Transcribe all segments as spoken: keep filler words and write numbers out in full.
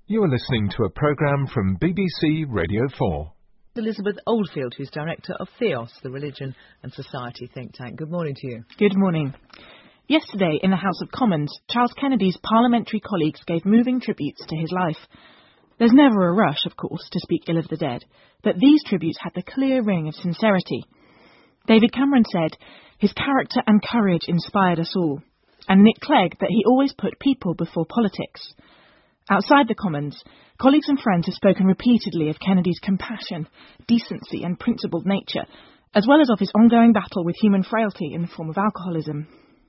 You are listening to a programme from B B C Radio four. Elizabeth Oldfield, who's director of Theos, the religion and society think tank. Good morning to you. Good morning. Yesterday, in the House of Commons, Charles Kennedy's parliamentary colleagues gave moving tributes to his life. There's never a rush, of course, to speak ill of the dead, but these tributes had the clear ring of sincerity. David Cameron said, "His character and courage inspired us all," and Nick Clegg that he always put people before politics. Outside the Commons, colleagues and friends have spoken repeatedly of Kennedy's compassion, decency and principled nature, as well as of his ongoing battle with human frailty in the form of alcoholism.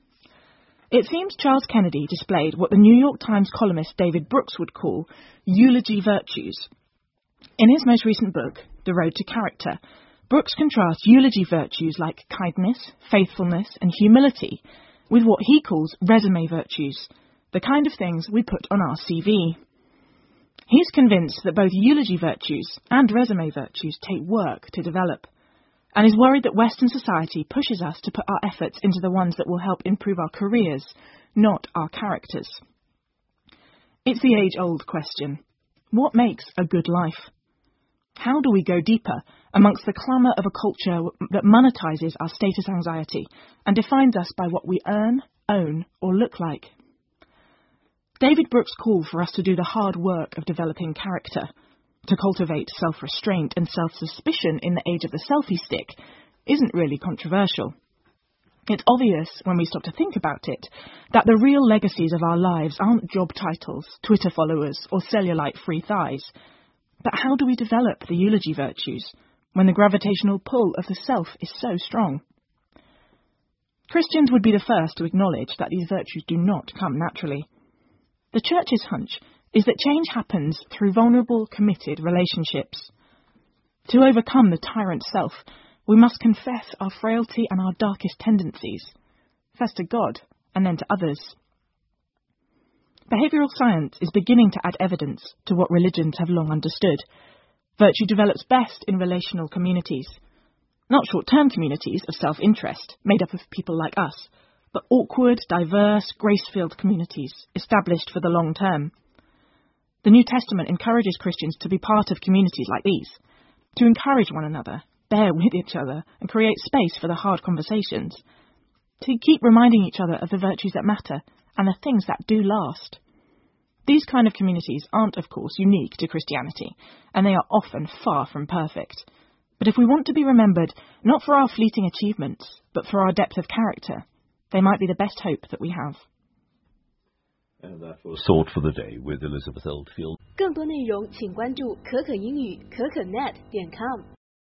It seems Charles Kennedy displayed what the New York Times columnist David Brooks would call eulogy virtues. In his most recent book, The Road to Character, Brooks contrasts eulogy virtues like kindness, faithfulness and humility with what he calls resume virtues, the kind of things we put on our C V. He's convinced that both eulogy virtues and resume virtues take work to develop, and is worried that Western society pushes us to put our efforts into the ones that will help improve our careers, not our characters. It's the age-old question. What makes a good life? How do we go deeper amongst the clamour of a culture that monetizes our status anxiety and defines us by what we earn, own, or look like? David Brooks called for us to do the hard work of developing character. To cultivate self-restraint and self-suspicion in the age of the selfie stick isn't really controversial. It's obvious, when we stop to think about it, that the real legacies of our lives aren't job titles, Twitter followers, or cellulite-free thighs. But how do we develop the eulogy virtues when the gravitational pull of the self is so strong? Christians would be the first to acknowledge that these virtues do not come naturally. The Church's hunch is that change happens through vulnerable, committed relationships. To overcome the tyrant self, we must confess our frailty and our darkest tendencies, first to God and then to others. Behavioural science is beginning to add evidence to what religions have long understood. Virtue develops best in relational communities, not short-term communities of self-interest made up of people like us, but awkward, diverse, grace-filled communities established for the long term. The New Testament encourages Christians to be part of communities like these, to encourage one another, bear with each other, and create space for the hard conversations, to keep reminding each other of the virtues that matter and the things that do last. These kind of communities aren't, of course, unique to Christianity, and they are often far from perfect. But if we want to be remembered not for our fleeting achievements, but for our depth of character, they might be the best hope that we have. And that was Thought for the Day with Elizabeth Oldfield. 更多内容请关注可可英语可可 net 点 com。